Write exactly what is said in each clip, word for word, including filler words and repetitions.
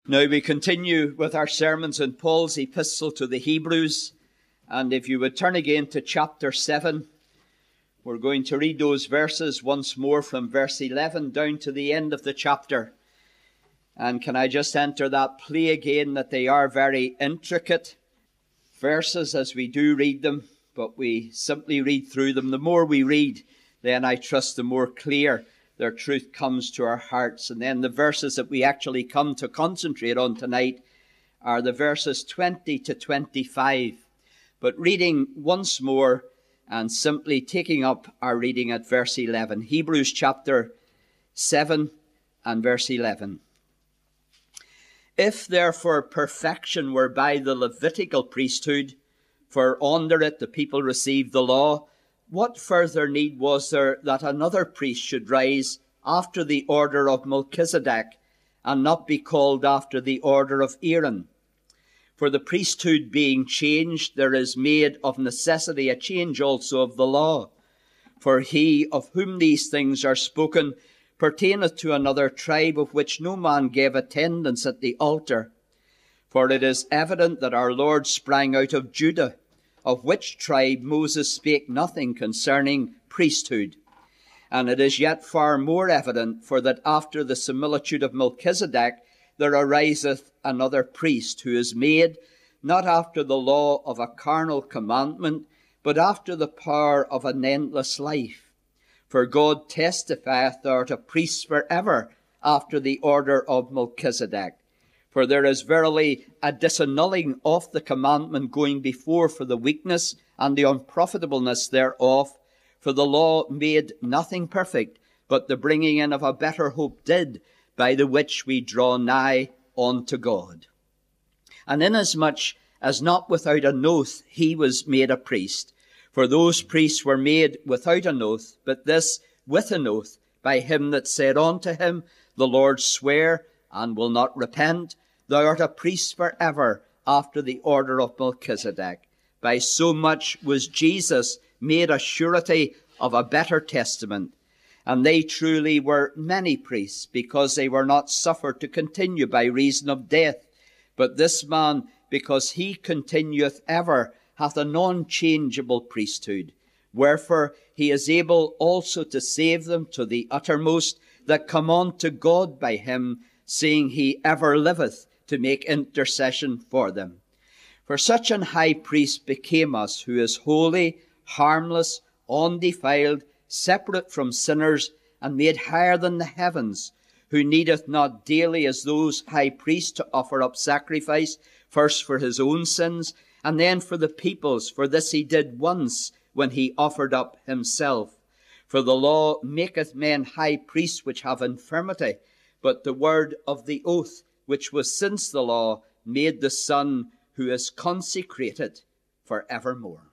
Now we continue with our sermons in Paul's epistle to the Hebrews, and if you would turn again to chapter seven, we're going to read those verses once more from verse eleven down to the end of the chapter. And can I just enter that plea again that they are very intricate verses as we do read them, but we simply read through them. The more we read, then I trust the more clear their truth comes to our hearts. And then the verses that we actually come to concentrate on tonight are the verses twenty to twenty-five. But reading once more and simply taking up our reading at verse eleven. Hebrews chapter seven and verse eleven. If therefore perfection were by the Levitical priesthood, for under it the people received the law, what further need was there that another priest should rise after the order of Melchizedek, and not be called after the order of Aaron? For the priesthood being changed, there is made of necessity a change also of the law. For he of whom these things are spoken pertaineth to another tribe, of which no man gave attendance at the altar. For it is evident that our Lord sprang out of Judah, of which tribe Moses spake nothing concerning priesthood. And it is yet far more evident, for that after the similitude of Melchizedek there ariseth another priest, who is made not after the law of a carnal commandment, but after the power of an endless life. For God testifieth, thou art a priest for ever, after the order of Melchizedek. For there is verily a disannulling of the commandment going before for the weakness and the unprofitableness thereof. For the law made nothing perfect, but the bringing in of a better hope did, by the which we draw nigh unto God. And inasmuch as not without an oath he was made a priest, for those priests were made without an oath, but this with an oath, by him that said unto him, The Lord sware, and will not repent, Thou art a priest for ever, after the order of Melchizedek. By so much was Jesus made a surety of a better testament. And they truly were many priests, because they were not suffered to continue by reason of death. But this man, because he continueth ever, hath an unchangeable priesthood. Wherefore he is able also to save them to the uttermost that come unto God by him, seeing he ever liveth to make intercession for them. For such an high priest became us, who is holy, harmless, undefiled, separate from sinners, and made higher than the heavens, who needeth not daily as those high priests to offer up sacrifice, first for his own sins, and then for the people's. For this he did once, when he offered up himself. For the law maketh men high priests which have infirmity, but the word of the oath, which was since the law, made the Son, who is consecrated for evermore.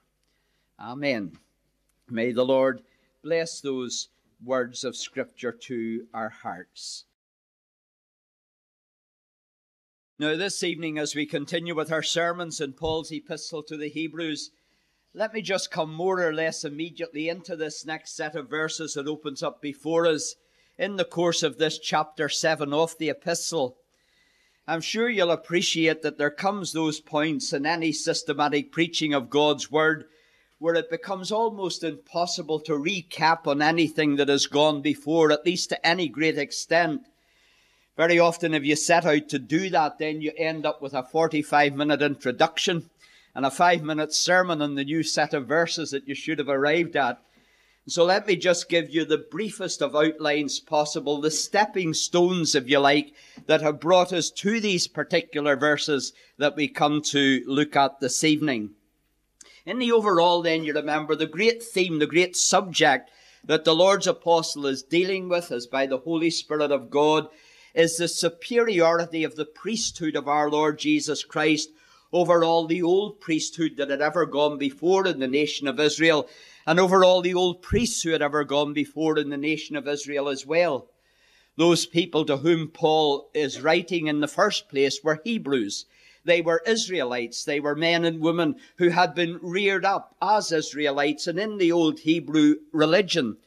Amen. May the Lord bless those words of Scripture to our hearts. Now this evening, as we continue with our sermons in Paul's epistle to the Hebrews, let me just come more or less immediately into this next set of verses that opens up before us in the course of this chapter seven of the epistle. I'm sure you'll appreciate that there comes those points in any systematic preaching of God's Word where it becomes almost impossible to recap on anything that has gone before, at least to any great extent. Very often if you set out to do that, then you end up with a forty-five minute introduction and a five minute sermon on the new set of verses that you should have arrived at. So let me just give you the briefest of outlines possible, the stepping stones, if you like, that have brought us to these particular verses that we come to look at this evening. In the overall, then, you remember the great theme, the great subject that the Lord's apostle is dealing with, as by the Holy Spirit of God, is the superiority of the priesthood of our Lord Jesus Christ over all the old priesthood that had ever gone before in the nation of Israel, and over all the old priests who had ever gone before in the nation of Israel as well. Those people to whom Paul is writing in the first place were Hebrews. They were Israelites. They were men and women who had been reared up as Israelites and in the old Hebrew religion.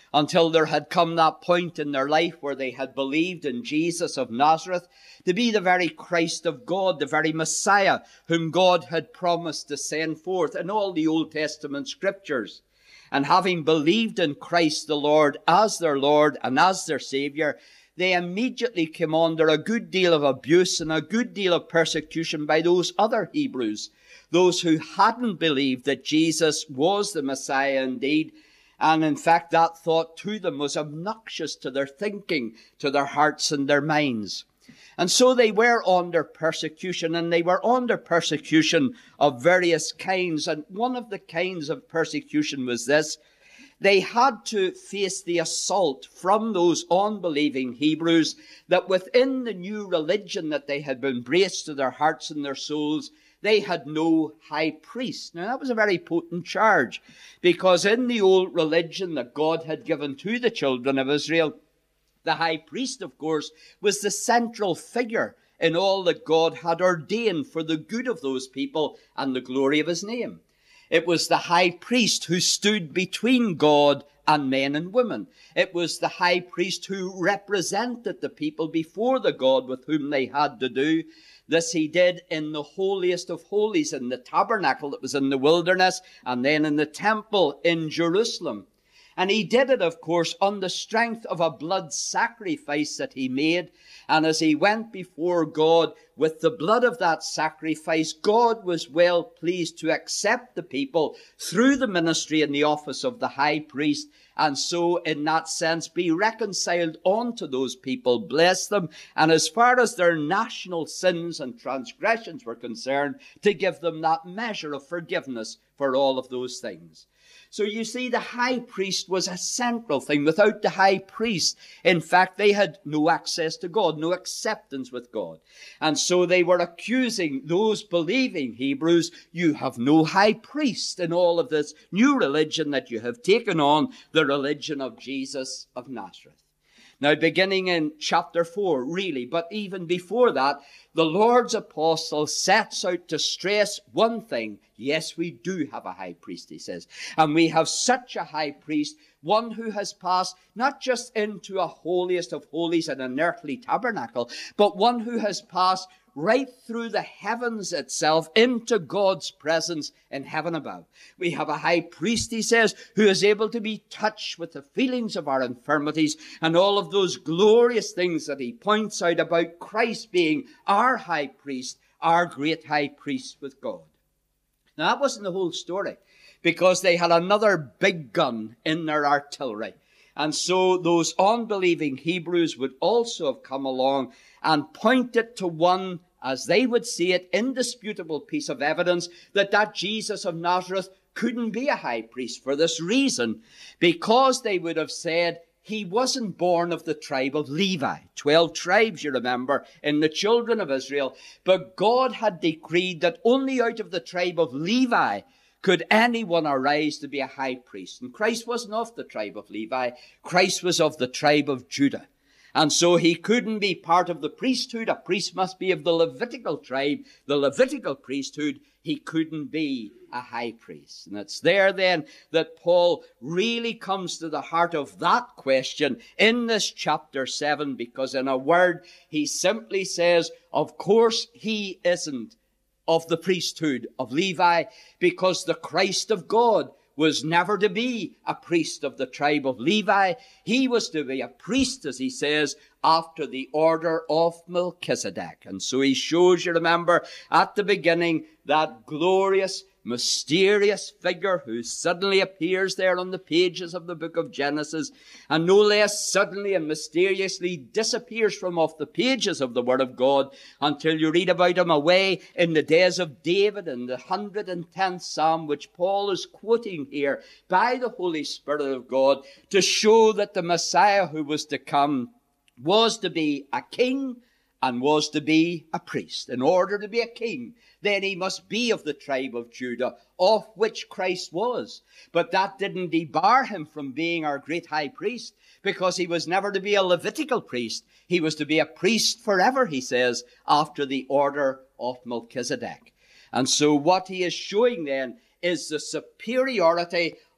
until there had come that point in their life where they had believed in Jesus of Nazareth to be the very Christ of God, the very Messiah whom God had promised to send forth in all the Old Testament scriptures. And having believed in Christ the Lord as their Lord and as their Saviour, they immediately came under a good deal of abuse and a good deal of persecution by those other Hebrews, those who hadn't believed that Jesus was the Messiah indeed. And in fact, that thought to them was obnoxious to their thinking, to their hearts and their minds. And so they were under persecution, and they were under persecution of various kinds. And one of the kinds of persecution was this: they had to face the assault from those unbelieving Hebrews that within the new religion that they had embraced to their hearts and their souls, they had no high priest. Now, that was a very potent charge, because in the old religion that God had given to the children of Israel, the high priest, of course, was the central figure in all that God had ordained for the good of those people and the glory of his name. It was the high priest who stood between God and men and women. It was the high priest who represented the people before the God with whom they had to do. This he did in the holiest of holies, in the tabernacle that was in the wilderness, and then in the temple in Jerusalem. And he did it, of course, on the strength of a blood sacrifice that he made. And as he went before God with the blood of that sacrifice, God was well pleased to accept the people through the ministry and the office of the high priest, and so in that sense be reconciled unto those people, bless them, and as far as their national sins and transgressions were concerned, to give them that measure of forgiveness for all of those things. So you see, the high priest was a central thing. Without the high priest, in fact, they had no access to God, no acceptance with God. And so they were accusing those believing Hebrews, you have no high priest in all of this new religion that you have taken on, the religion of Jesus of Nazareth. Now, beginning in chapter four, really, but even before that, the Lord's apostle sets out to stress one thing. Yes, we do have a high priest, he says. And we have such a high priest, one who has passed not just into a holiest of holies and an earthly tabernacle, but one who has passed right through the heavens itself into God's presence in heaven above. We have a high priest, he says, who is able to be touched with the feelings of our infirmities and all of those glorious things that he points out about Christ being our high priest, our great high priest with God. Now, that wasn't the whole story, because they had another big gun in their artillery. And so those unbelieving Hebrews would also have come along and pointed to one, as they would see it, indisputable piece of evidence that that Jesus of Nazareth couldn't be a high priest for this reason, because they would have said he wasn't born of the tribe of Levi. Twelve tribes, you remember, in the children of Israel. But God had decreed that only out of the tribe of Levi could anyone arise to be a high priest. And Christ wasn't of the tribe of Levi. Christ was of the tribe of Judah. And so he couldn't be part of the priesthood. A priest must be of the Levitical tribe, the Levitical priesthood. He couldn't be a high priest. And it's there then that Paul really comes to the heart of that question in this chapter seven, because in a word, he simply says, of course he isn't of the priesthood of Levi, because the Christ of God was never to be a priest of the tribe of Levi. He was to be a priest, as he says, after the order of Melchizedek. And so he shows, you remember, at the beginning, that glorious, mysterious figure who suddenly appears there on the pages of the book of Genesis, and no less suddenly and mysteriously disappears from off the pages of the Word of God until you read about him away in the days of David in the one hundred tenth Psalm, which Paul is quoting here by the Holy Spirit of God to show that the Messiah who was to come was to be a king and was to be a priest. In order to be a king, then he must be of the tribe of Judah, of which Christ was. But that didn't debar him from being our great high priest, because he was never to be a Levitical priest. He was to be a priest forever, he says, after the order of Melchizedek. And so what he is showing then is the superiority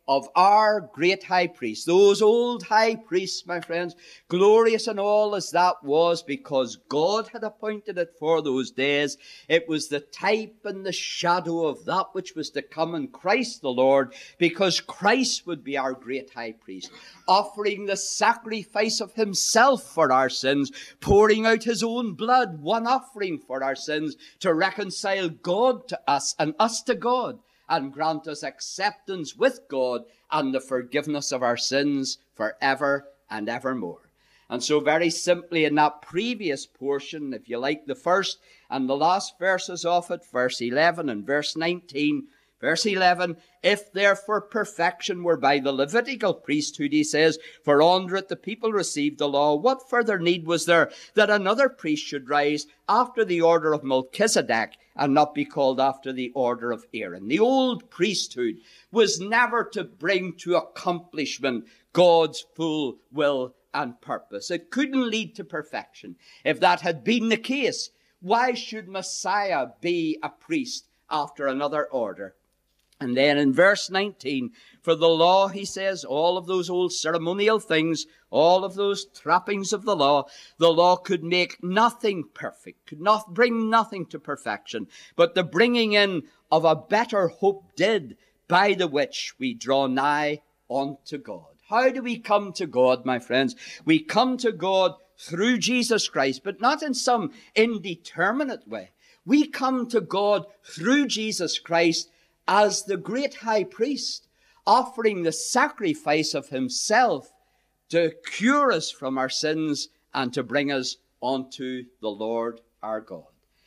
of our great high priest. Those old high priests, my friends, glorious and all as that was, because God had appointed it for those days. It was the type and the shadow of that which was to come in Christ the Lord, because Christ would be our great high priest, offering the sacrifice of himself for our sins, pouring out his own blood, one offering for our sins, to reconcile God to us and us to God, and grant us acceptance with God and the forgiveness of our sins forever and evermore. And so very simply in that previous portion, if you like the first and the last verses of it, verse eleven and verse nineteen, verse eleven, if therefore perfection were by the Levitical priesthood, he says, for under it the people received the law, what further need was there that another priest should rise after the order of Melchizedek, and not be called after the order of Aaron? The old priesthood was never to bring to accomplishment God's full will and purpose. It couldn't lead to perfection. If that had been the case, why should Messiah be a priest after another order? And then in verse nineteen, for the law, he says, all of those old ceremonial things, all of those trappings of the law, the law could make nothing perfect, could not bring nothing to perfection, but the bringing in of a better hope did, by the which we draw nigh unto God. How do we come to God, my friends? We come to God through Jesus Christ, but not in some indeterminate way. We come to God through Jesus Christ as the great high priest, offering the sacrifice of himself to cure us from our sins and to bring us unto the Lord our God.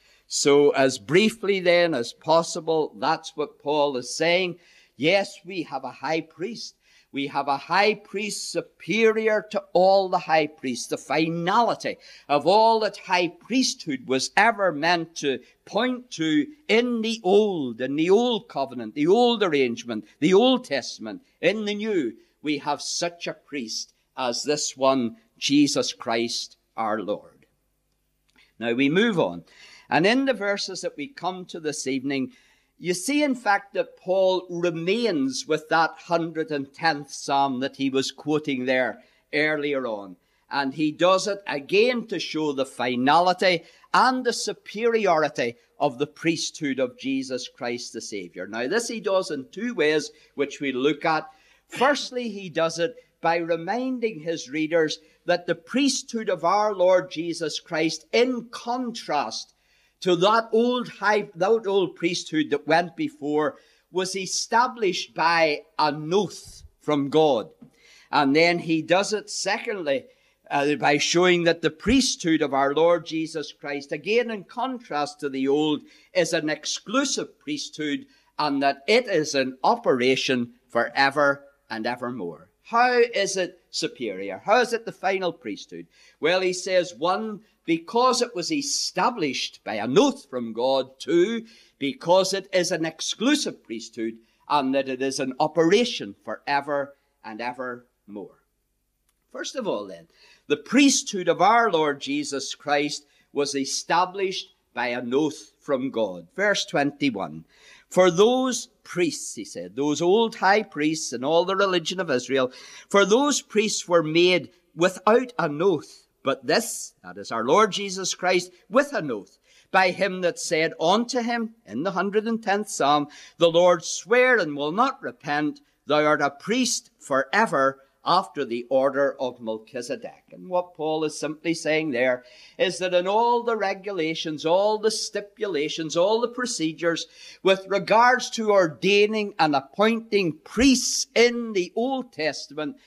So as briefly then as possible, that's what Paul is saying. Yes, we have a high priest. We have a high priest superior to all the high priests. The finality of all that high priesthood was ever meant to point to in the old, in the old covenant, the old arrangement, the Old Testament. In the new, we have such a priest as this one, Jesus Christ our Lord. Now we move on. And in the verses that we come to this evening, you see, in fact, that Paul remains with that one hundred tenth Psalm that he was quoting there earlier on. And he does it again to show the finality and the superiority of the priesthood of Jesus Christ the Savior. Now, this he does in two ways, which we look at. Firstly, he does it by reminding his readers that the priesthood of our Lord Jesus Christ, in contrast to that old high, that old priesthood that went before, was established by an oath from God. And then he does it, secondly, uh, by showing that the priesthood of our Lord Jesus Christ, again in contrast to the old, is an exclusive priesthood, and that it is in operation forever and evermore. How is it superior? How is it the final priesthood? Well, he says, one, because it was established by an oath from God. Two, because it is an exclusive priesthood, and that it is in operation forever and evermore. First of all, then, the priesthood of our Lord Jesus Christ was established by an oath from God. Verse twenty-one, for those priests, he said, those old high priests in all the religion of Israel, for those priests were made without an oath. But this, that is our Lord Jesus Christ, with an oath, by him that said unto him, in the one hundred tenth Psalm, the Lord sware and will not repent, thou art a priest forever after the order of Melchizedek. And what Paul is simply saying there is that in all the regulations, all the stipulations, all the procedures with regards to ordaining and appointing priests in the Old Testament,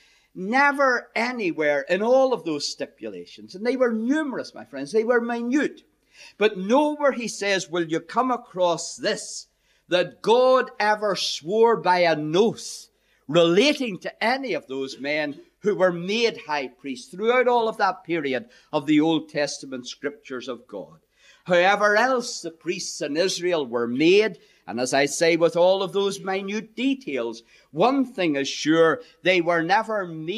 never anywhere in all of those stipulations, and they were numerous, my friends, they were minute, but nowhere, he says, will you come across this, that God ever swore by an oath relating to any of those men who were made high priests throughout all of that period of the Old Testament scriptures of God. However else the priests in Israel were made, and as I say, with all of those minute details, one thing is sure, they were never made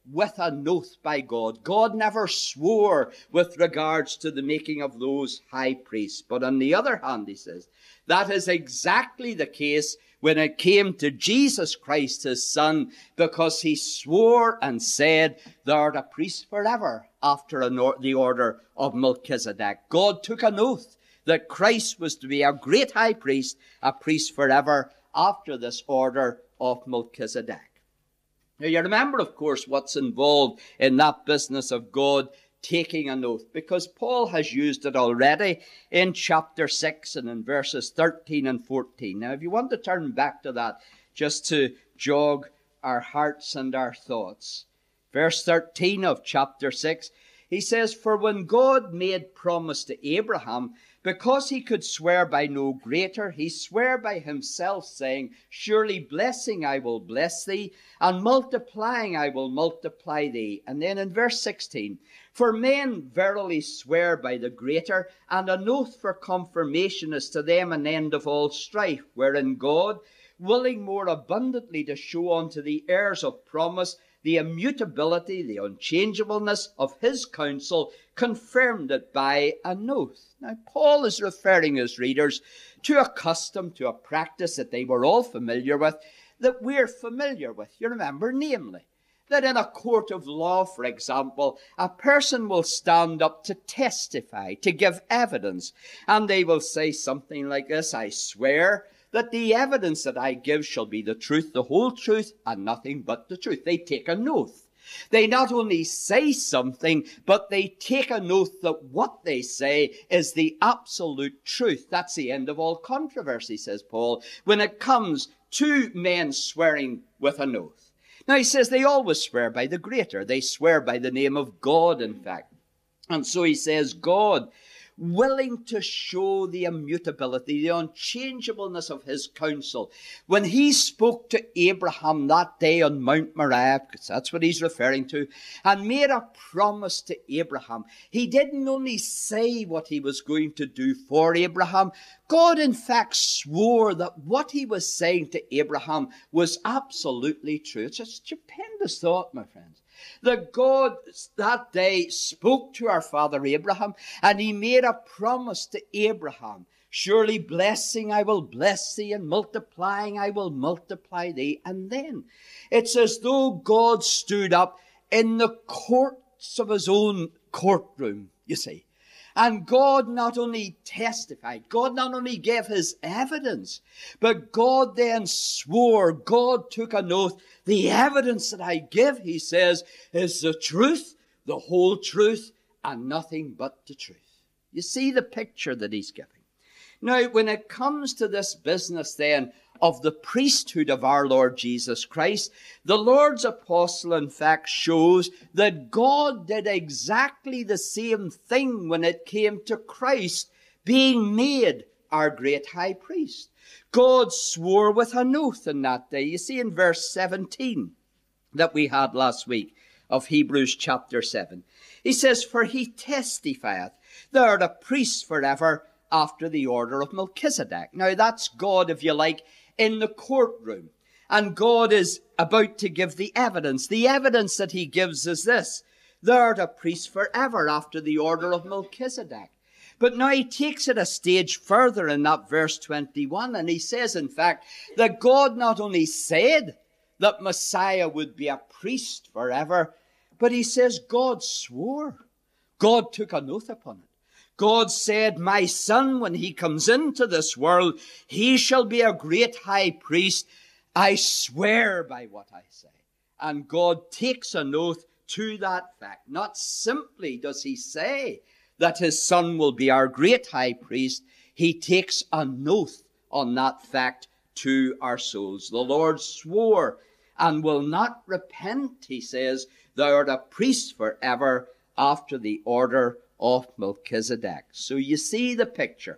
with an oath by God. God never swore with regards to the making of those high priests. But on the other hand, he says, that is exactly the case when it came to Jesus Christ, his Son, because he swore and said, thou art a priest forever after the order of Melchizedek. God took an oath that Christ was to be a great high priest, a priest forever after this order of Melchizedek. Now you remember, of course, what's involved in that business of God taking an oath, because Paul has used it already in chapter six and in verses thirteen and fourteen. Now, if you want to turn back to that, just to jog our hearts and our thoughts. Verse thirteen of chapter six, he says, for when God made promise to Abraham, because he could swear by no greater, he sware by himself, saying, surely blessing I will bless thee, and multiplying I will multiply thee. And then in verse sixteen, for men verily swear by the greater, and an oath for confirmation is to them an end of all strife, wherein God, willing more abundantly to show unto the heirs of promise the immutability, the unchangeableness of his counsel, confirmed it by an oath. Now, Paul is referring his readers to a custom, to a practice that they were all familiar with, that we're familiar with. You remember, namely, that in a court of law, for example, a person will stand up to testify, to give evidence, and they will say something like this, I swear that the evidence that I give shall be the truth, the whole truth, and nothing but the truth. They take an oath. They not only say something, but they take an oath that what they say is the absolute truth. That's the end of all controversy, says Paul, when it comes to men swearing with an oath. Now, he says they always swear by the greater. They swear by the name of God, in fact. And so he says, God, willing to show the immutability, the unchangeableness of his counsel. When he spoke to Abraham that day on Mount Moriah, because that's what he's referring to, and made a promise to Abraham, he didn't only say what he was going to do for Abraham. God, in fact, swore that what he was saying to Abraham was absolutely true. It's a stupendous thought, my friends. That God that day spoke to our father Abraham, and he made a promise to Abraham. Surely blessing I will bless thee, and multiplying I will multiply thee. And then it's as though God stood up in the courts of his own courtroom, you see. And God not only testified, God not only gave his evidence, but God then swore, God took an oath. The evidence that I give, he says, is the truth, the whole truth, and nothing but the truth. You see the picture that he's giving. Now, when it comes to this business then of the priesthood of our Lord Jesus Christ, the Lord's apostle, in fact, shows that God did exactly the same thing when it came to Christ being made our great high priest. God swore with an oath in that day. You see in verse seventeen that we had last week of Hebrews chapter seven. He says, for he testifieth, thou art a priest forever after the order of Melchizedek. Now that's God, if you like, in the courtroom. And God is about to give the evidence. The evidence that he gives is this: thou art a priest forever after the order of Melchizedek. But now he takes it a stage further in that verse twenty-one, and he says, in fact, that God not only said that Messiah would be a priest forever, but he says God swore. God took an oath upon it. God said, my son, when he comes into this world, he shall be a great high priest. I swear by what I say. And God takes an oath to that fact. Not simply does he say that his son will be our great high priest, he takes an oath on that fact to our souls. The Lord swore and will not repent, he says, thou art a priest forever after the order of Melchizedek. So you see the picture.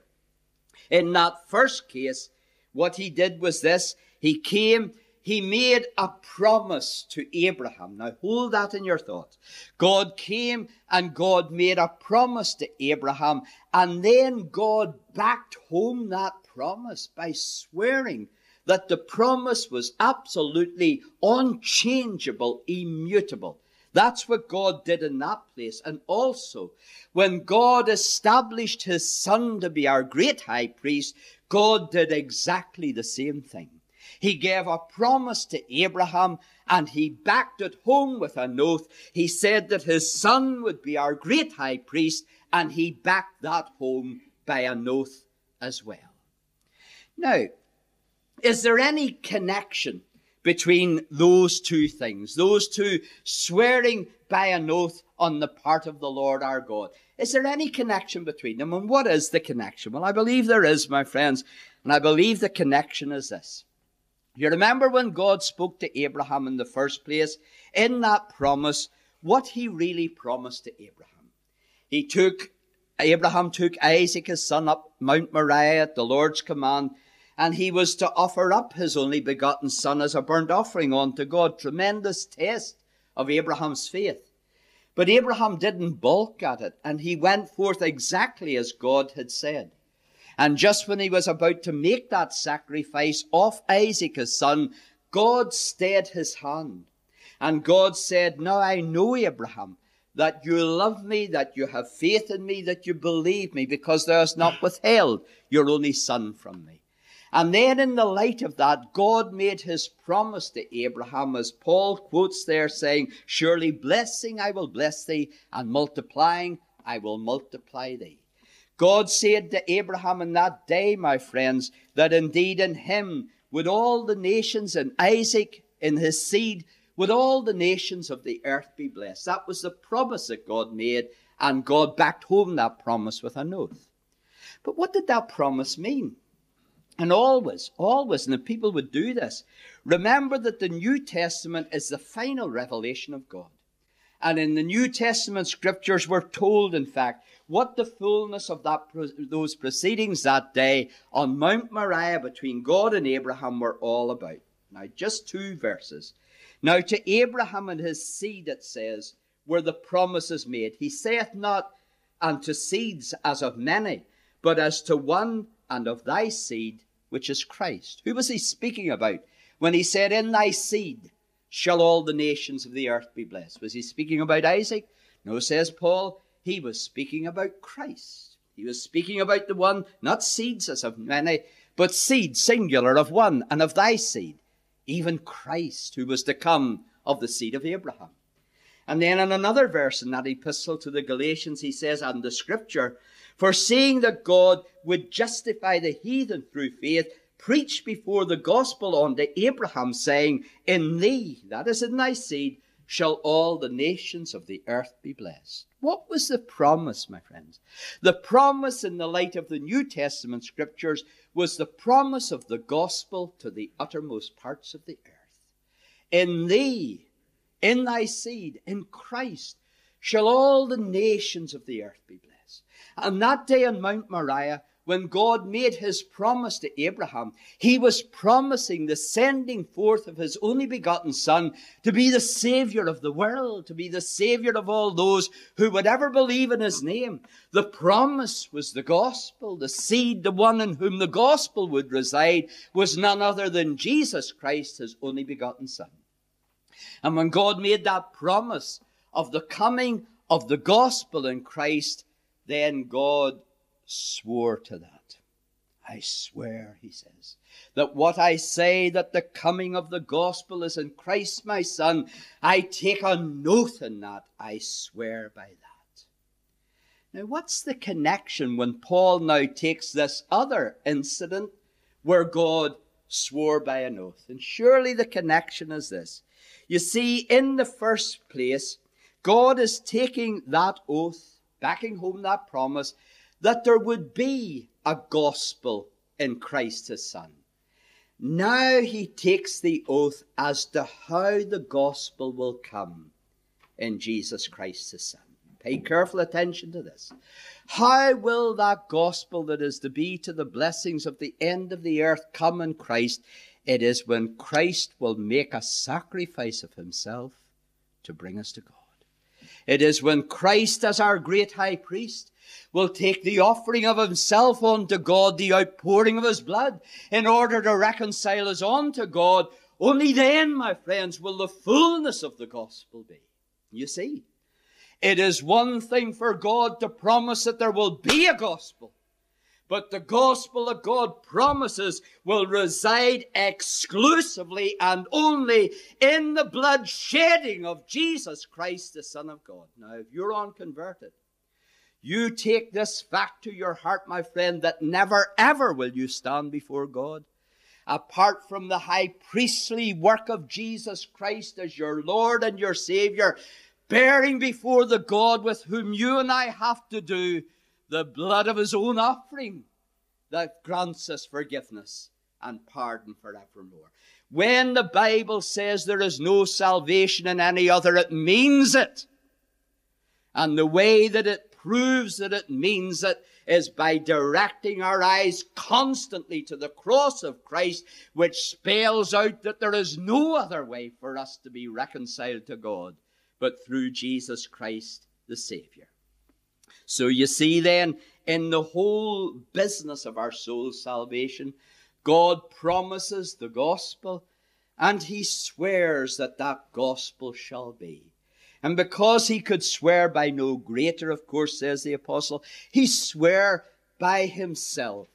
In that first case, what he did was this: he came, he made a promise to Abraham. Now hold that in your thoughts. God came and God made a promise to Abraham, and then God backed home that promise by swearing that the promise was absolutely unchangeable, immutable. That's what God did in that place. And also, when God established his Son to be our great high priest, God did exactly the same thing. He gave a promise to Abraham, and he backed it home with an oath. He said that his Son would be our great high priest, and he backed that home by an oath as well. Now, is there any connection between those two things, those two swearing by an oath on the part of the Lord our God? Is there any connection between them? And what is the connection? Well, I believe there is, my friends, and I believe the connection is this. You remember when God spoke to Abraham in the first place, in that promise, what he really promised to Abraham. He took, Abraham took Isaac, his son, up Mount Moriah at the Lord's command, and he was to offer up his only begotten son as a burnt offering unto God. Tremendous test of Abraham's faith. But Abraham didn't balk at it, and he went forth exactly as God had said. And just when he was about to make that sacrifice of Isaac, his son, God stayed his hand. And God said, "Now I know, Abraham, that you love me, that you have faith in me, that you believe me, because thou hast not withheld your only son from me." And then in the light of that, God made his promise to Abraham, as Paul quotes there, saying, "Surely blessing I will bless thee, and multiplying I will multiply thee." God said to Abraham in that day, my friends, that indeed in him would all the nations, in Isaac, in his seed, would all the nations of the earth be blessed. That was the promise that God made, and God backed home that promise with an oath. But what did that promise mean? And always, always, and the people would do this, remember that the New Testament is the final revelation of God. And in the New Testament scriptures, we're told, in fact, what the fullness of that those proceedings that day on Mount Moriah between God and Abraham were all about. Now, just two verses. Now, to Abraham and his seed, it says, were the promises made. He saith not unto seeds as of many, but as to one, and of thy seed, which is Christ. Who was he speaking about when he said, "In thy seed shall all the nations of the earth be blessed"? Was he speaking about Isaac? No, says Paul, he was speaking about Christ. He was speaking about the one, not seeds as of many, but seed singular of one, and of thy seed, even Christ, who was to come of the seed of Abraham. And then in another verse in that epistle to the Galatians, he says, and the scripture, "Foreseeing that God would justify the heathen through faith, preached before the gospel unto Abraham, saying, In thee," that is in thy seed, "shall all the nations of the earth be blessed." What was the promise, my friends? The promise in the light of the New Testament scriptures was the promise of the gospel to the uttermost parts of the earth. In thee, in thy seed, in Christ, shall all the nations of the earth be blessed. And that day on Mount Moriah, when God made his promise to Abraham, he was promising the sending forth of his only begotten son to be the Savior of the world, to be the Savior of all those who would ever believe in his name. The promise was the gospel. The seed, the one in whom the gospel would reside, was none other than Jesus Christ, his only begotten son. And when God made that promise of the coming of the gospel in Christ, then God swore to that. "I swear," he says, "that what I say, that the coming of the gospel is in Christ my son, I take an oath in that. I swear by that." Now, what's the connection when Paul now takes this other incident where God swore by an oath? And surely the connection is this. You see, in the first place, God is taking that oath, backing home that promise, that there would be a gospel in Christ his son. Now he takes the oath as to how the gospel will come in Jesus Christ his son. Pay careful attention to this. How will that gospel that is to be to the blessings of the end of the earth come in Christ? It is when Christ will make a sacrifice of himself to bring us to God. It is when Christ, as our great high priest, will take the offering of himself unto God, the outpouring of his blood, in order to reconcile us unto God. Only then, my friends, will the fullness of the gospel be. You see, it is one thing for God to promise that there will be a gospel, but the gospel that God promises will reside exclusively and only in the blood shedding of Jesus Christ, the Son of God. Now, if you're unconverted, you take this fact to your heart, my friend, that never ever will you stand before God apart from the high priestly work of Jesus Christ as your Lord and your Savior, bearing before the God with whom you and I have to do the blood of his own offering that grants us forgiveness and pardon forevermore. When the Bible says there is no salvation in any other, it means it. And the way that it proves that it means it is by directing our eyes constantly to the cross of Christ, which spells out that there is no other way for us to be reconciled to God but through Jesus Christ the Savior. So you see then, in the whole business of our soul's salvation, God promises the gospel, and he swears that that gospel shall be. And because he could swear by no greater, of course, says the apostle, he swore by himself.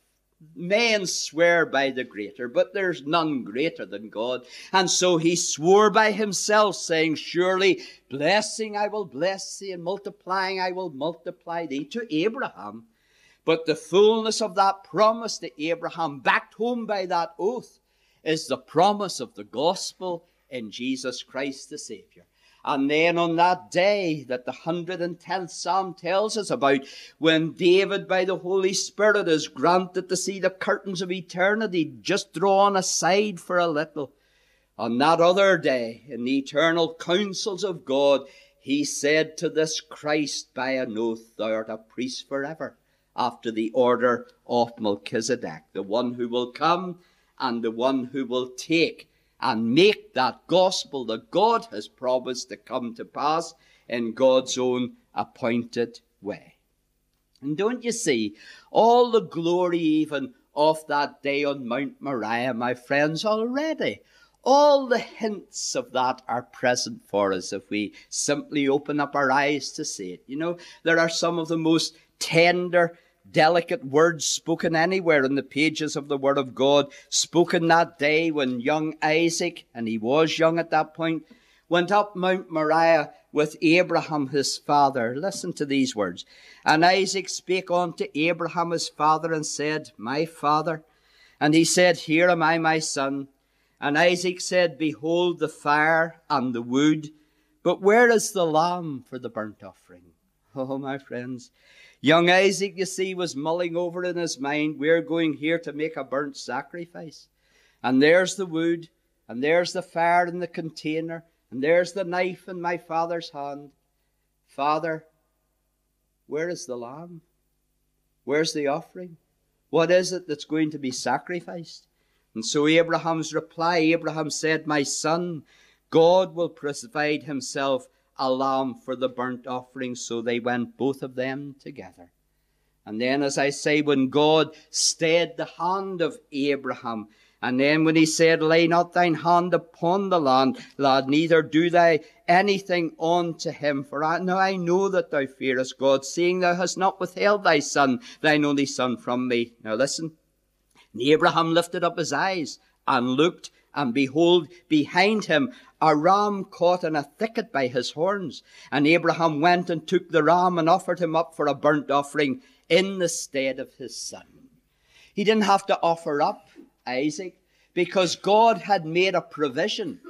Men swear by the greater, but there's none greater than God. And so he swore by himself, saying, surely blessing I will bless thee, and multiplying I will multiply thee, to Abraham. But the fullness of that promise to Abraham, backed home by that oath, is the promise of the gospel in Jesus Christ the Savior. And then on that day that the one hundred tenth Psalm tells us about, when David by the Holy Spirit is granted to see the curtains of eternity just drawn aside for a little, on that other day, in the eternal counsels of God, he said to this Christ by an oath, thou art a priest forever, after the order of Melchizedek, the one who will come and the one who will take and make that gospel that God has promised to come to pass in God's own appointed way. And don't you see, all the glory even of that day on Mount Moriah, my friends, already, all the hints of that are present for us if we simply open up our eyes to see it. You know, there are some of the most tender, delicate words spoken anywhere in the pages of the Word of God, spoken that day when young Isaac, and he was young at that point, went up Mount Moriah with Abraham his father. Listen to these words. And Isaac spake unto Abraham his father, and said, my father. And he said, here am I, my son. And Isaac said, behold the fire and the wood, but where is the lamb for the burnt offering? Oh, my friends, young Isaac, you see, was mulling over in his mind, we're going here to make a burnt sacrifice. And there's the wood, and there's the fire in the container, and there's the knife in my father's hand. Father, where is the lamb? Where's the offering? What is it that's going to be sacrificed? And so Abraham's reply, Abraham said, my son, God will provide himself a lamb for the burnt offering. So they went, both of them, together. And then, as I say, when God stayed the hand of Abraham, and then when he said, lay not thine hand upon the land, lad, neither do thou anything unto him. For I, now I know that thou fearest God, seeing thou hast not withheld thy son, thine only son, from me. Now listen. And Abraham lifted up his eyes and looked, and behold, behind him a ram caught in a thicket by his horns. And Abraham went and took the ram and offered him up for a burnt offering in the stead of his son. He didn't have to offer up Isaac, because God had made a provision,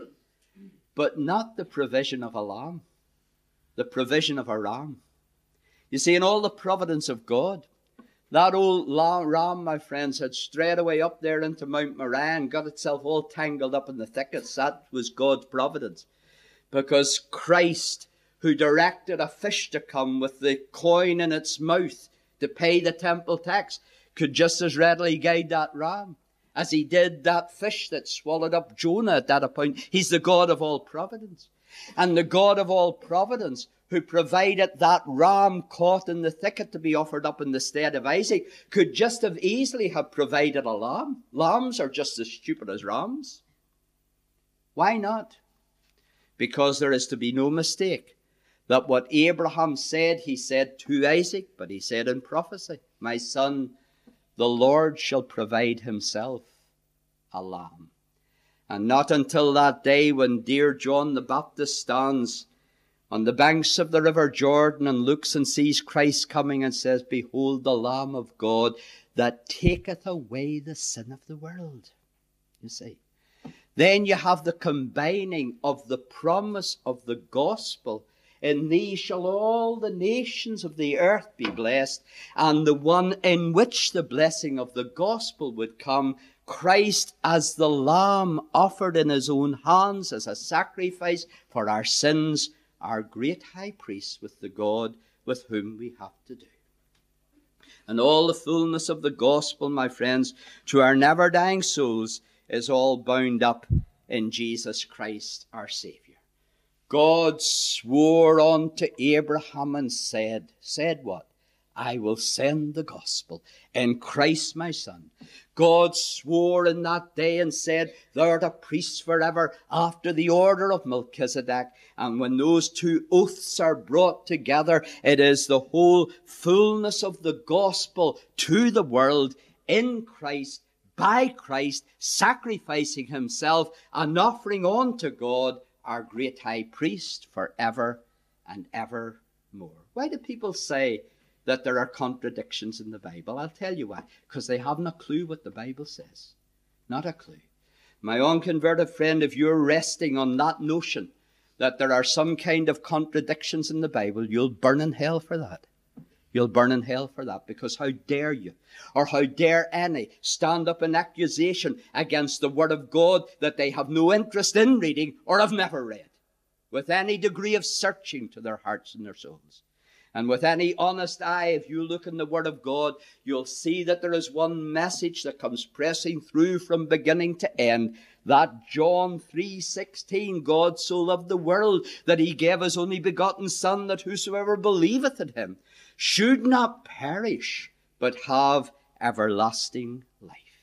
but not the provision of a lamb, the provision of a ram. You see, in all the providence of God, that old ram, my friends, had strayed away up there into Mount Moriah and got itself all tangled up in the thickets. That was God's providence, because Christ, who directed a fish to come with the coin in its mouth to pay the temple tax, could just as readily guide that ram as he did that fish that swallowed up Jonah at that point. He's the God of all providence. And the God of all providence, who provided that ram caught in the thicket to be offered up in the stead of Isaac, could just as easily have provided a lamb. Lambs are just as stupid as rams. Why not? Because there is to be no mistake. that what Abraham said, he said to Isaac, but he said in prophecy, my son, the Lord shall provide himself a lamb. And not until that day when dear John the Baptist stands on the banks of the river Jordan and looks and sees Christ coming and says, behold the Lamb of God that taketh away the sin of the world. You see. Then you have the combining of the promise of the gospel. In thee shall all the nations of the earth be blessed. And the one in which the blessing of the gospel would come, Christ as the Lamb offered in his own hands as a sacrifice for our sins, our great high priest with the God with whom we have to do. And all the fullness of the gospel, my friends, to our never-dying souls is all bound up in Jesus Christ, our Saviour. God swore unto Abraham and said, said what? I will send the gospel in Christ my son. God swore in that day and said, thou art a priest forever after the order of Melchizedek. And when those two oaths are brought together, it is the whole fullness of the gospel to the world in Christ, by Christ, sacrificing himself and offering unto God our great high priest forever and evermore. Why do people say that there are contradictions in the Bible? I'll tell you why. Because they haven't a clue what the Bible says. Not a clue. My unconverted friend, if you're resting on that notion that there are some kind of contradictions in the Bible, you'll burn in hell for that. You'll burn in hell for that, because how dare you, or how dare any, stand up in accusation against the Word of God that they have no interest in reading or have never read, with any degree of searching to their hearts and their souls. And with any honest eye, if you look in the Word of God, you'll see that there is one message that comes pressing through from beginning to end. That John three sixteen, God so loved the world that he gave his only begotten Son, that whosoever believeth in him should not perish, but have everlasting life.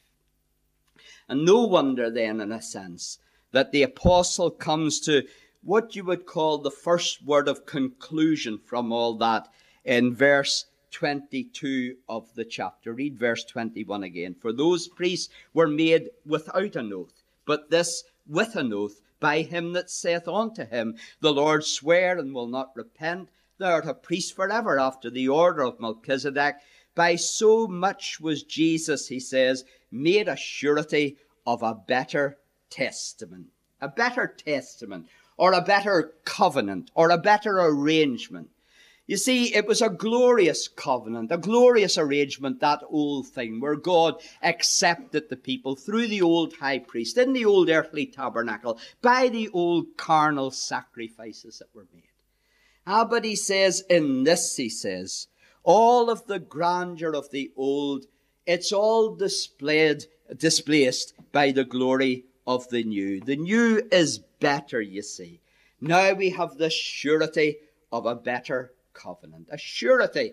And no wonder then, in a sense, that the apostle comes to what you would call the first word of conclusion from all that in verse twenty-two of the chapter. Read verse twenty-one again. For those priests were made without an oath, but this with an oath, by him that saith unto him, the Lord sware and will not repent, thou art a priest forever after the order of Melchizedek. By so much was Jesus, he says, made a surety of a better testament. A better testament, or a better covenant, or a better arrangement. You see, it was a glorious covenant, a glorious arrangement, that old thing, where God accepted the people through the old high priest, in the old earthly tabernacle, by the old carnal sacrifices that were made. Ah, but he says, in this, he says, all of the grandeur of the old, it's all displayed, displaced by the glory of the new. The new is better, you see. Now we have the surety of a better covenant. A surety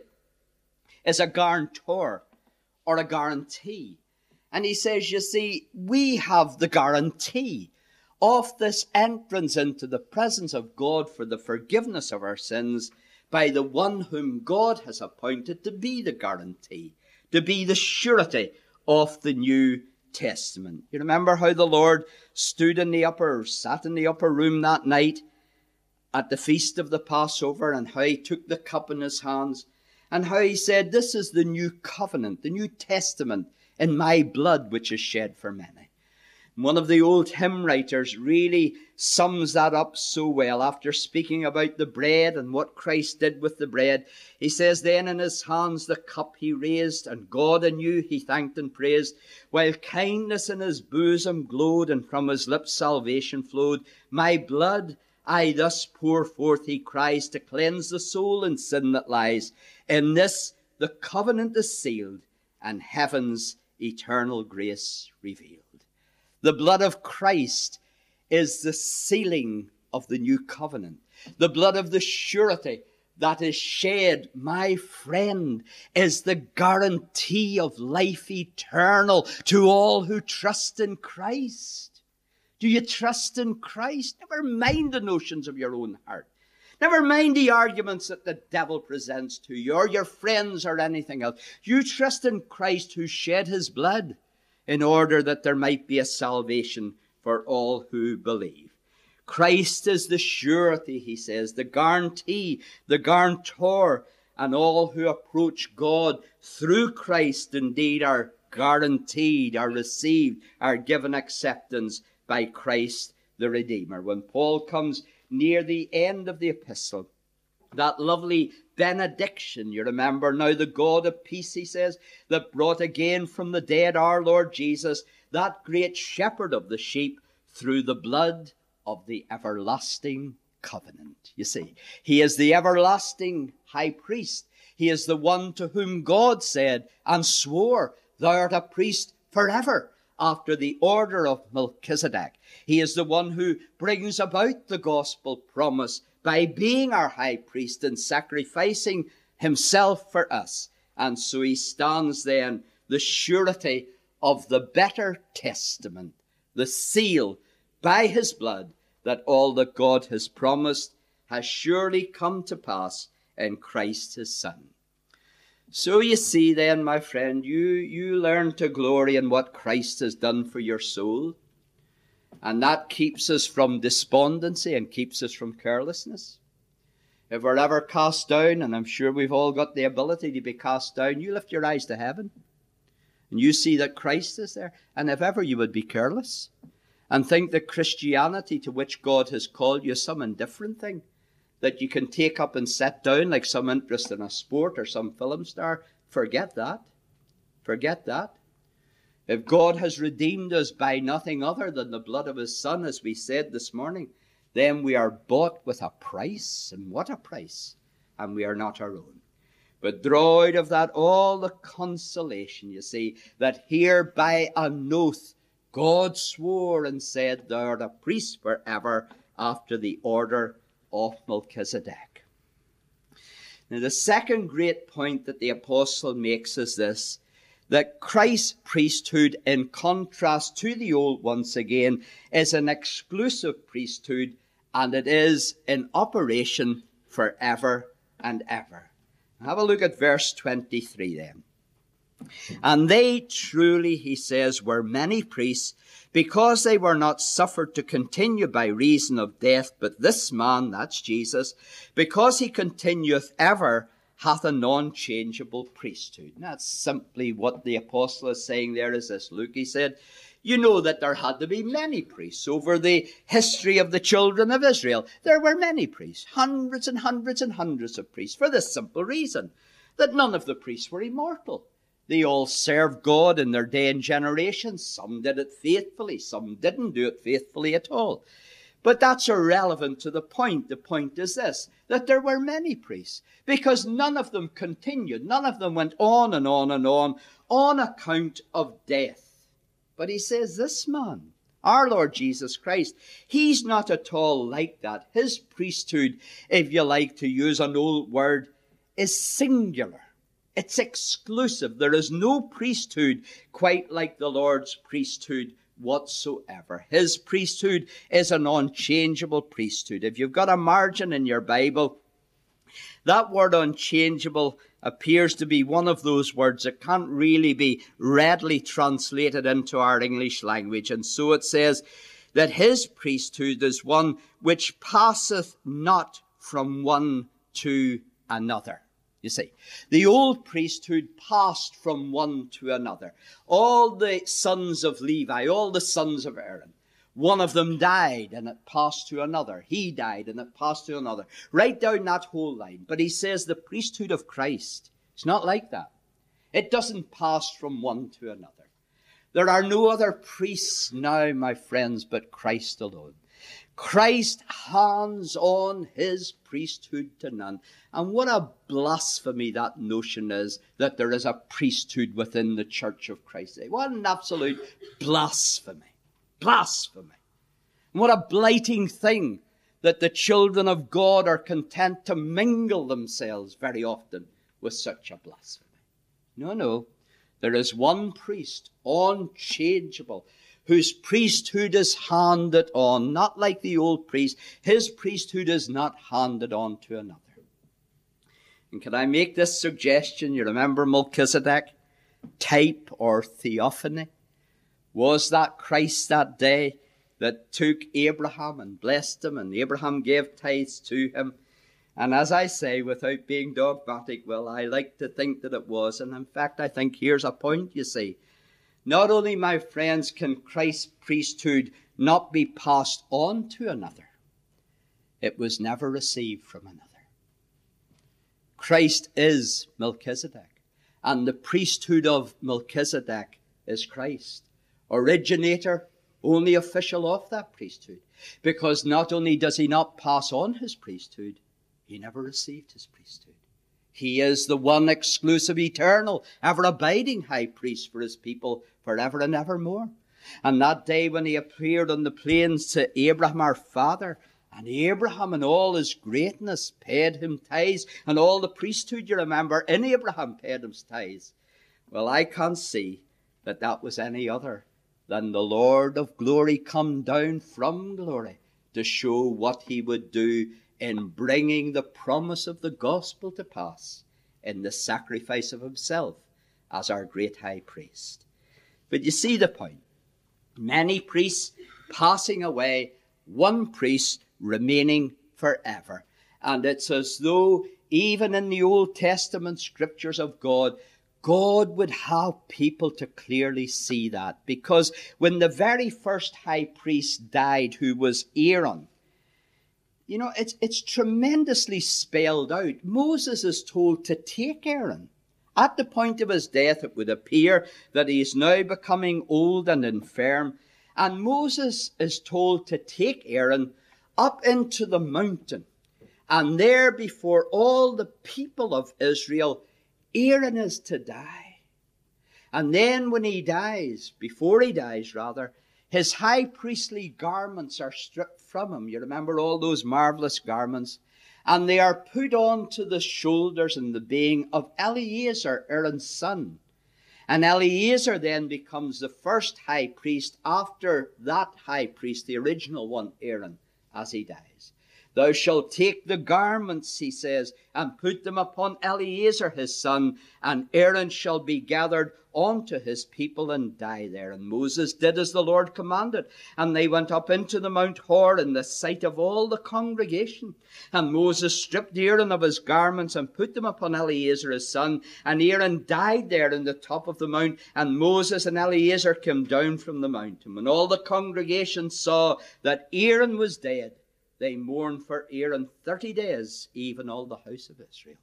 is a guarantor or a guarantee. And he says, you see, we have the guarantee of this entrance into the presence of God for the forgiveness of our sins by the one whom God has appointed to be the guarantee, to be the surety of the New Testament. You remember how the Lord stood in the upper, sat in the upper room that night at the feast of the Passover, and how he took the cup in his hands, and how he said, this is the new covenant, the New Testament in my blood, which is shed for many. One of the old hymn writers really sums that up so well after speaking about the bread and what Christ did with the bread. He says, then in his hands the cup he raised, and God anew he thanked and praised, while kindness in his bosom glowed, and from his lips salvation flowed. My blood I thus pour forth, he cries, to cleanse the soul in sin that lies. In this the covenant is sealed, and heaven's eternal grace revealed. The blood of Christ is the sealing of the new covenant. The blood of the surety that is shed, my friend, is the guarantee of life eternal to all who trust in Christ. Do you trust in Christ? Never mind the notions of your own heart. Never mind the arguments that the devil presents to you, or your friends, or anything else. You trust in Christ who shed his blood in order that there might be a salvation for all who believe. Christ is the surety, he says, the guarantee, the guarantor, and all who approach God through Christ indeed are guaranteed, are received, are given acceptance by Christ the Redeemer. When Paul comes near the end of the epistle, that lovely benediction, you remember, now the God of peace, he says, that brought again from the dead our Lord Jesus, that great shepherd of the sheep, through the blood of the everlasting covenant. You see, he is the everlasting high priest. He is the one to whom God said and swore, thou art a priest forever, after the order of Melchizedek. He is the one who brings about the gospel promise by being our high priest and sacrificing himself for us. And so he stands then the surety of the better testament, the seal by his blood, that all that God has promised has surely come to pass in Christ his Son. So you see then, my friend, you, you learn to glory in what Christ has done for your soul. And that keeps us from despondency and keeps us from carelessness. If we're ever cast down, and I'm sure we've all got the ability to be cast down, you lift your eyes to heaven and you see that Christ is there. And if ever you would be careless and think that Christianity to which God has called you is some indifferent thing that you can take up and set down like some interest in a sport or some film star, forget that. Forget that. If God has redeemed us by nothing other than the blood of his Son, as we said this morning, then we are bought with a price. And what a price. And we are not our own. But draw out of that all the consolation, you see, that here by an oath God swore and said, thou art a priest forever after the order of Melchizedek. Now, the second great point that the apostle makes is this, that Christ's priesthood, in contrast to the old once again, is an exclusive priesthood, and it is in operation forever and ever. Have a look at verse twenty-three then. And they truly, he says, were many priests, because they were not suffered to continue by reason of death, but this man, that's Jesus, because he continueth ever, hath a non-changeable priesthood. And that's simply what the apostle is saying there is this. Luke, he said, you know that there had to be many priests over the history of the children of Israel. There were many priests, hundreds and hundreds and hundreds of priests, for the simple reason that none of the priests were immortal. They all served God in their day and generation. Some did it faithfully. Some didn't do it faithfully at all. But that's irrelevant to the point. The point is this, that there were many priests, because none of them continued. None of them went on and on and on, on account of death. But he says this man, our Lord Jesus Christ, he's not at all like that. His priesthood, if you like to use an old word, is singular. It's exclusive. There is no priesthood quite like the Lord's priesthood whatsoever. His priesthood is an unchangeable priesthood. If you've got a margin in your Bible, that word unchangeable appears to be one of those words that can't really be readily translated into our English language. And so it says that his priesthood is one which passeth not from one to another. You see, the old priesthood passed from one to another. All the sons of Levi, all the sons of Aaron, one of them died and it passed to another. He died and it passed to another. Right down that whole line. But he says the priesthood of Christ, it's not like that. It doesn't pass from one to another. There are no other priests now, my friends, but Christ alone. Christ hands on his priesthood to none. And what a blasphemy that notion is, that there is a priesthood within the Church of Christ. What an absolute blasphemy. Blasphemy. And what a blighting thing that the children of God are content to mingle themselves very often with such a blasphemy. No, no. There is one priest, unchangeable, whose priesthood is handed on, not like the old priest. His priesthood is not handed on to another. And can I make this suggestion? You remember Melchizedek, type or theophany? Was that Christ that day that took Abraham and blessed him, and Abraham gave tithes to him? And as I say, without being dogmatic, well, I like to think that it was. And in fact, I think here's a point, you see. Not only, my friends, can Christ's priesthood not be passed on to another, it was never received from another. Christ is Melchizedek, and the priesthood of Melchizedek is Christ, originator, only official of that priesthood, because not only does he not pass on his priesthood, he never received his priesthood. He is the one exclusive, eternal, ever-abiding high priest for his people forever and evermore. And that day when he appeared on the plains to Abraham our father, and Abraham in all his greatness paid him tithes, and all the priesthood, you remember, in Abraham paid him tithes. Well, I can't see that that was any other than the Lord of glory come down from glory to show what he would do in bringing the promise of the gospel to pass in the sacrifice of himself as our great high priest. But you see the point. Many priests passing away, one priest remaining forever. And it's as though even in the Old Testament scriptures of God, God would have people to clearly see that. Because when the very first high priest died, who was Aaron, you know, it's, it's tremendously spelled out. Moses is told to take Aaron. At the point of his death, it would appear that he is now becoming old and infirm. And Moses is told to take Aaron up into the mountain. And there before all the people of Israel, Aaron is to die. And then when he dies, before he dies rather, his high priestly garments are stripped from him. You remember all those marvelous garments? And they are put on to the shoulders and the being of Eleazar, Aaron's son. And Eleazar then becomes the first high priest after that high priest, the original one, Aaron, as he dies. Thou shalt take the garments, he says, and put them upon Eleazar his son, and Aaron shall be gathered unto his people and die there. And Moses did as the Lord commanded, and they went up into the Mount Hor in the sight of all the congregation. And Moses stripped Aaron of his garments and put them upon Eleazar his son, and Aaron died there in the top of the mount, and Moses and Eleazar came down from the mountain. When all the congregation saw that Aaron was dead, they mourned for Aaron thirty days, even all the house of Israel.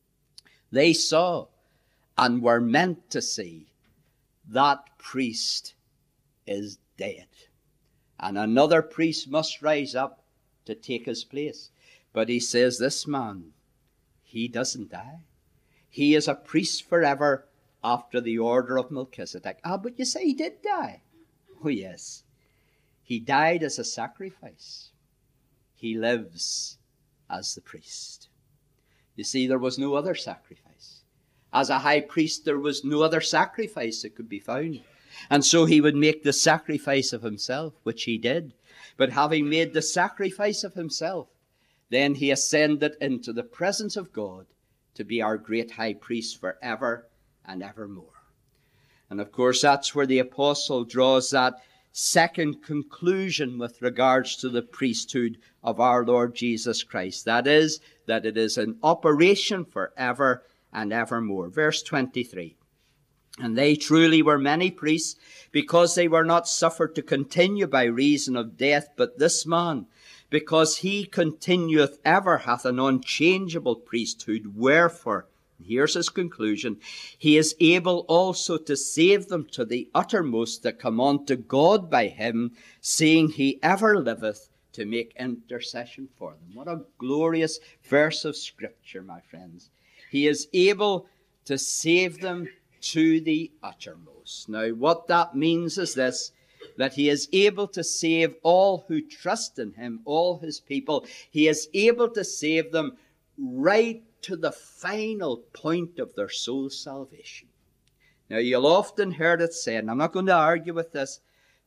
They saw and were meant to see that priest is dead. And another priest must rise up to take his place. But he says, this man, he doesn't die. He is a priest forever after the order of Melchizedek. Ah, but you say he did die. Oh, yes. He died as a sacrifice. He lives as the priest. You see, there was no other sacrifice. As a high priest, there was no other sacrifice that could be found. And so he would make the sacrifice of himself, which he did. But having made the sacrifice of himself, then he ascended into the presence of God to be our great high priest forever and evermore. And of course, that's where the apostle draws that second conclusion with regards to the priesthood of our Lord Jesus Christ. That is, that it is in operation forever and evermore. Verse twenty-three. And they truly were many priests, because they were not suffered to continue by reason of death, but this man, because he continueth ever, hath an unchangeable priesthood. Wherefore, here's his conclusion, he is able also to save them to the uttermost that come unto God by him, seeing he ever liveth to make intercession for them. What a glorious verse of Scripture, my friends. He is able to save them to the uttermost. Now, what that means is this, that he is able to save all who trust in him, all his people. He is able to save them right to the final point of their soul's salvation. Now, you'll often hear it said, and I'm not going to argue with this,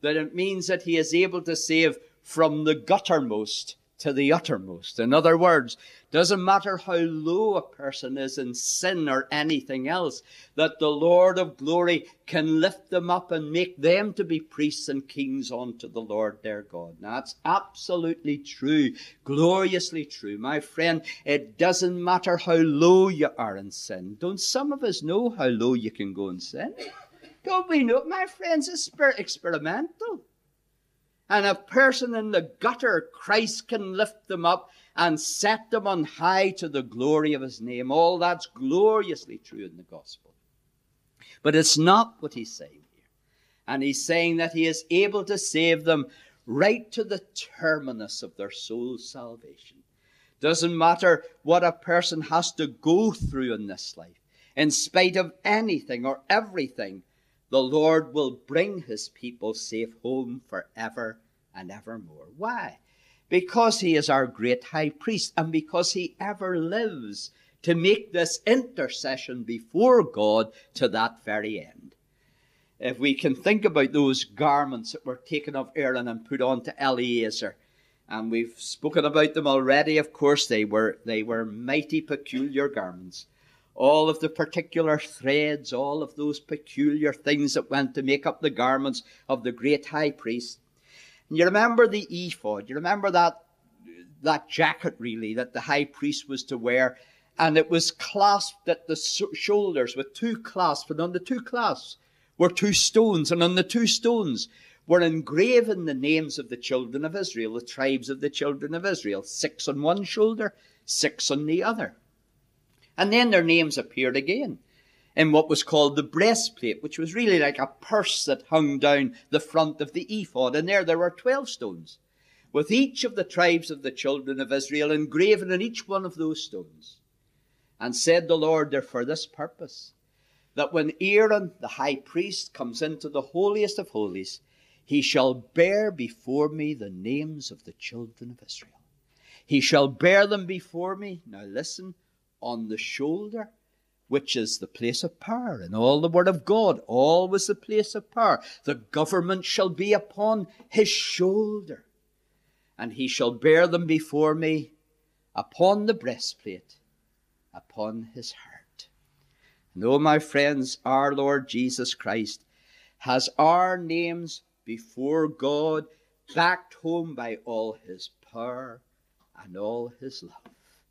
that it means that he is able to save from the guttermost to the uttermost. In other words, doesn't matter how low a person is in sin or anything else, that the Lord of glory can lift them up and make them to be priests and kings unto the Lord their God. Now, that's absolutely true, gloriously true. My friend, it doesn't matter how low you are in sin. Don't some of us know how low you can go in sin? Don't we know? My friends, it's experimental. And a person in the gutter, Christ can lift them up and set them on high to the glory of his name. All that's gloriously true in the gospel. But it's not what he's saying here. And he's saying that he is able to save them right to the terminus of their soul's salvation. Doesn't matter what a person has to go through in this life. In spite of anything or everything, the Lord will bring his people safe home forever and evermore. Why? Because he is our great high priest, and because he ever lives to make this intercession before God to that very end. If we can think about those garments that were taken of Aaron and put on to Eleazar, and we've spoken about them already, of course, they were, they were mighty peculiar garments. All of the particular threads, all of those peculiar things that went to make up the garments of the great high priest. And you remember the ephod, you remember that, that jacket really that the high priest was to wear, and it was clasped at the shoulders with two clasps, and on the two clasps were two stones, and on the two stones were engraven the names of the children of Israel, the tribes of the children of Israel, six on one shoulder, six on the other. And then their names appeared again in what was called the breastplate, which was really like a purse that hung down the front of the ephod. And there there were twelve stones, with each of the tribes of the children of Israel engraven in each one of those stones. And said the Lord, they're for this purpose, that when Aaron, the high priest, comes into the holiest of holies, he shall bear before me the names of the children of Israel. He shall bear them before me. Now listen. On the shoulder, which is the place of power. In all the word of God, always the place of power. The government shall be upon his shoulder. And he shall bear them before me upon the breastplate, upon his heart. And oh, my friends, our Lord Jesus Christ has our names before God, backed home by all his power and all his love.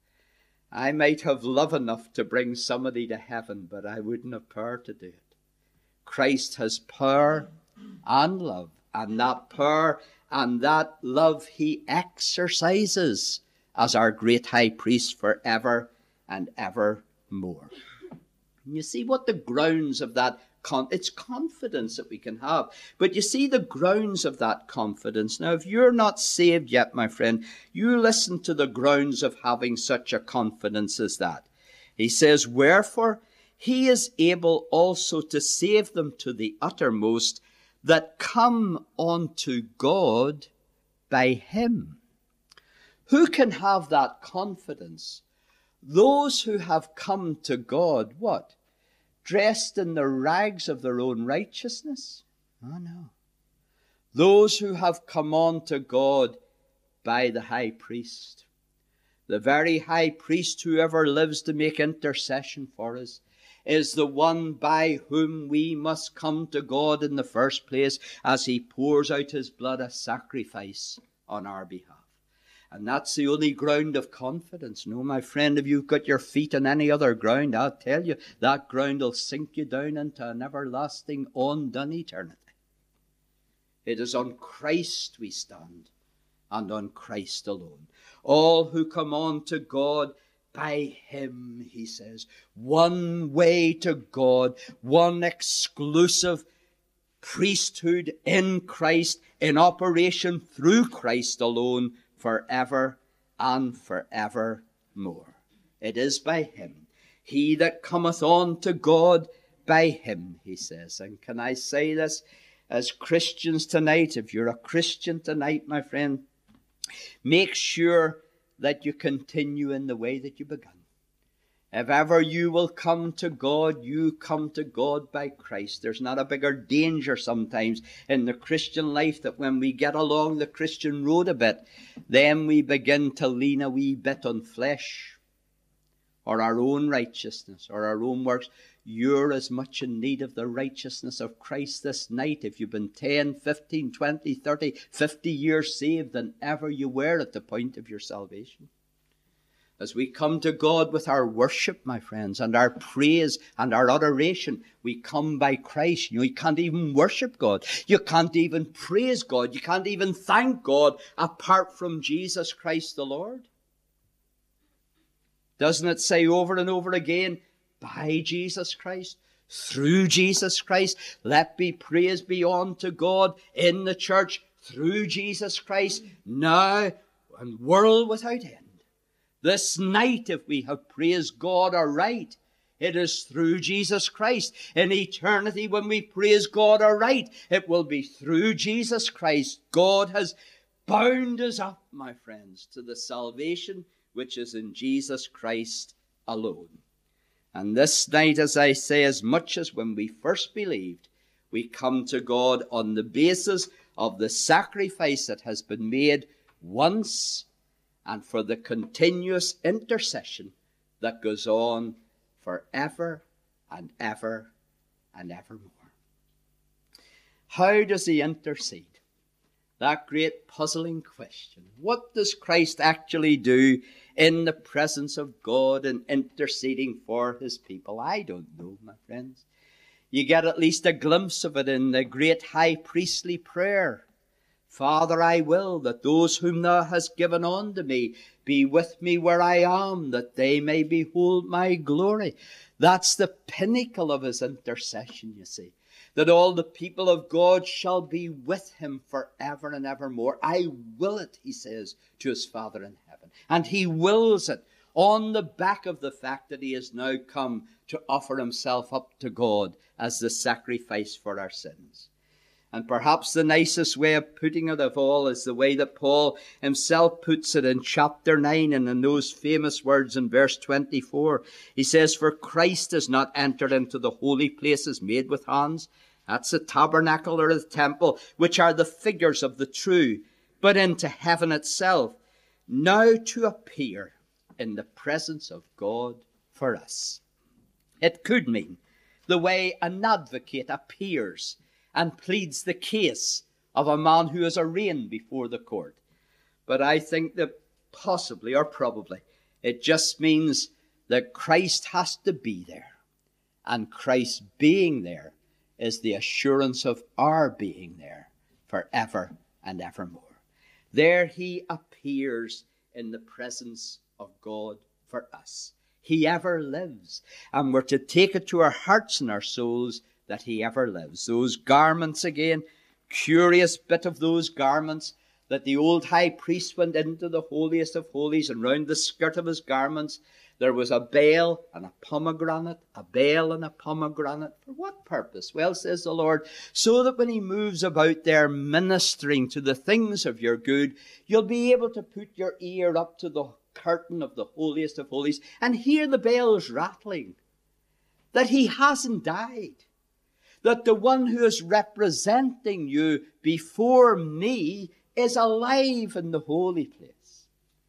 I might have love enough to bring somebody to heaven, but I wouldn't have power to do it. Christ has power and love, and that power and that love he exercises as our great high priest forever and evermore. You see what the grounds of that Con- it's confidence that we can have. But you see the grounds of that confidence. Now, if you're not saved yet, my friend, you listen to the grounds of having such a confidence as that. He says, wherefore he is able also to save them to the uttermost that come unto God by him. Who can have that confidence? Those who have come to God, what? Dressed in the rags of their own righteousness? Oh, no. Those who have come on to God by the high priest. The very high priest who ever lives to make intercession for us is the one by whom we must come to God in the first place as he pours out his blood as sacrifice on our behalf. And that's the only ground of confidence. No, my friend, if you've got your feet on any other ground, I'll tell you, that ground will sink you down into an everlasting, undone eternity. It is on Christ we stand, and on Christ alone. All who come on to God by him, he says. One way to God, one exclusive priesthood in Christ, in operation through Christ alone, forever and forevermore. It is by him. He that cometh on to God by him, he says. And can I say this as Christians tonight? If you're a Christian tonight, my friend, make sure that you continue in the way that you began. If ever you will come to God, you come to God by Christ. There's not a bigger danger sometimes in the Christian life that when we get along the Christian road a bit, then we begin to lean a wee bit on flesh or our own righteousness or our own works. You're as much in need of the righteousness of Christ this night, if you've been ten, fifteen, twenty, thirty, fifty years saved, than ever you were at the point of your salvation. As we come to God with our worship, my friends, and our praise and our adoration, we come by Christ. You know, you can't even worship God. You can't even praise God. You can't even thank God apart from Jesus Christ the Lord. Doesn't it say over and over again, by Jesus Christ, through Jesus Christ, let be praise be unto God in the church through Jesus Christ, now and world without end. This night, if we have praised God aright, it is through Jesus Christ. In eternity, when we praise God aright, it will be through Jesus Christ. God has bound us up, my friends, to the salvation which is in Jesus Christ alone. And this night, as I say, as much as when we first believed, we come to God on the basis of the sacrifice that has been made once and for the continuous intercession that goes on forever and ever and evermore. How does he intercede? That great puzzling question. What does Christ actually do in the presence of God and interceding for his people? I don't know, my friends. You get at least a glimpse of it in the great high priestly prayer. Father, I will that those whom thou hast given unto me be with me where I am, that they may behold my glory. That's the pinnacle of his intercession, you see. That all the people of God shall be with him forever and evermore. I will it, he says to his Father in heaven. And he wills it on the back of the fact that he has now come to offer himself up to God as the sacrifice for our sins. And perhaps the nicest way of putting it of all is the way that Paul himself puts it in chapter nine and in those famous words in verse twenty-four. He says, for Christ has not entered into the holy places made with hands. That's the tabernacle or the temple, which are the figures of the true, but into heaven itself, now to appear in the presence of God for us. It could mean the way an advocate appears and pleads the case of a man who is arraigned before the court. But I think that possibly or probably it just means that Christ has to be there. And Christ being there is the assurance of our being there forever and evermore. There he appears in the presence of God for us. He ever lives. And we're to take it to our hearts and our souls that he ever lives. Those garments again, curious bit of those garments, that the old high priest went into the holiest of holies, and round the skirt of his garments there was a bail and a pomegranate, a bail and a pomegranate. For what purpose? Well, says the Lord, so that when he moves about there ministering to the things of your good, you'll be able to put your ear up to the curtain of the holiest of holies and hear the bells rattling. That he hasn't died. That the one who is representing you before me is alive in the holy place.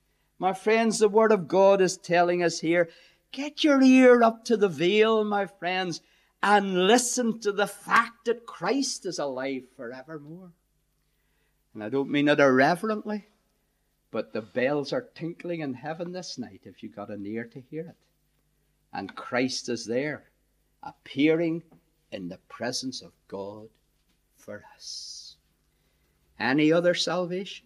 My friends, the Word of God is telling us here, get your ear up to the veil, my friends, and listen to the fact that Christ is alive forevermore. And I don't mean it irreverently, but the bells are tinkling in heaven this night if you got an ear to hear it. And Christ is there, appearing in the presence of God for us. Any other salvation?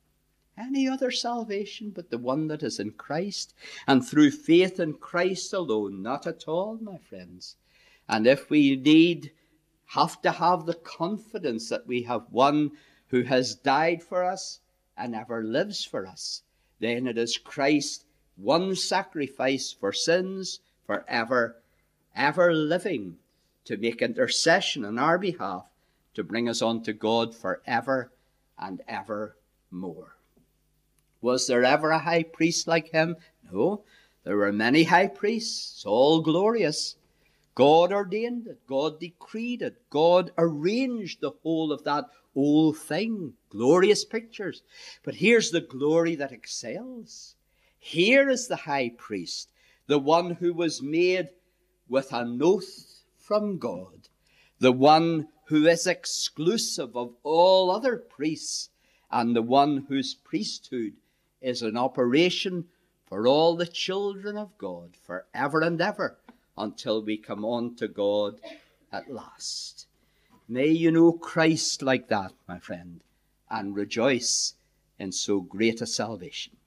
Any other salvation but the one that is in Christ and through faith in Christ alone? Not at all, my friends. And if we need, have to have the confidence that we have one who has died for us and ever lives for us, then it is Christ, one sacrifice for sins forever, ever living, to make intercession on our behalf, to bring us unto God forever and evermore. Was there ever a high priest like him? No. There were many high priests, all glorious. God ordained it. God decreed it. God arranged the whole of that whole thing. Glorious pictures. But here's the glory that excels. Here is the high priest, the one who was made with an oath from God, the one who is exclusive of all other priests, and the one whose priesthood is in operation for all the children of God forever and ever, until we come on to God at last. May you know Christ like that, my friend, and rejoice in so great a salvation.